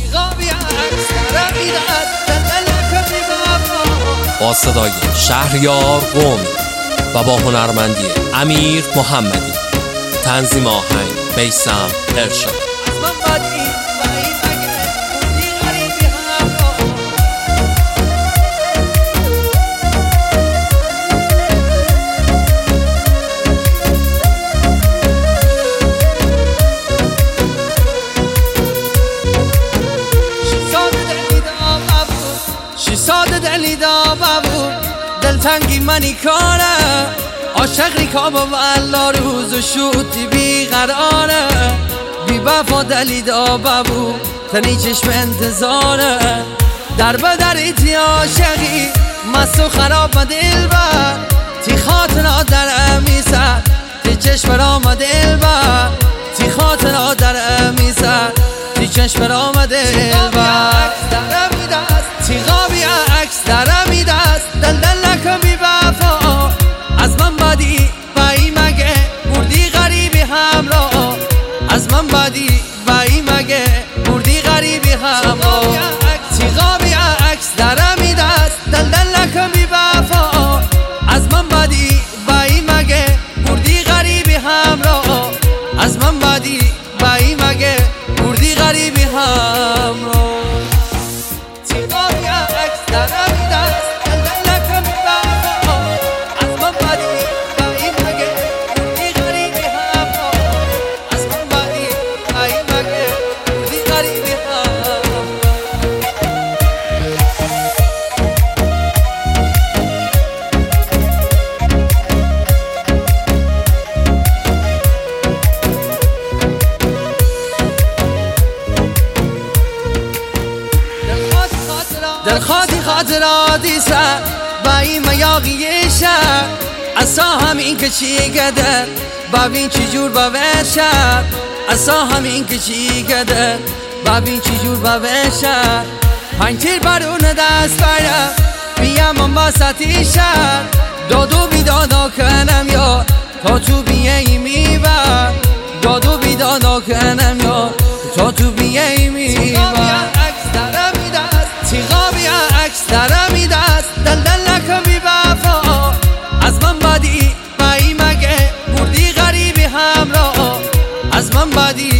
با صدای شهریار قم و با هنرمندی امیر محمدی، تنظیم آهنگ میثم ارشاد. دلیدا بابو دلتنگی منی کاره عاشق ریکابا و الله روز و شوتی بیقراره بی وفا دلیدا بابو تنی چشم انتظاره در بدریتی عاشقی مست و خراب و دلبر تی خاطرها در امیسر تی چشم رام دلبر تی خاطرها در امیسر تی چشم رام دلبر تی غابی عکس درمی دست دل نکن بی وفا از من بدی بایی مگه بردی غریبی همراه از من بدی بایی مگه بردی غریبی همراه تی غابی عکس درمی دست دل نکن بی وفا از من بدی بایی مگه بردی غریبی همراه از من بدی بایی مگه بردی غریبی همراه در خاطی خاطراتی سر با این میاقی شب اصا همین که چی گدر ببین چی جور با شب اصا همین که چی گدر ببین چی جور با شب پنجیر برون دست برم بیم من با سطی شب دادو بیدادا کنم یا تا تو بیایی میبر دادو بیدادا کنم یا تا تو بیایی میبر تی غابی عکس درمی دست دل نکن بی وفا از من بدی بایی مگه بردی غریبی همراه از من بدی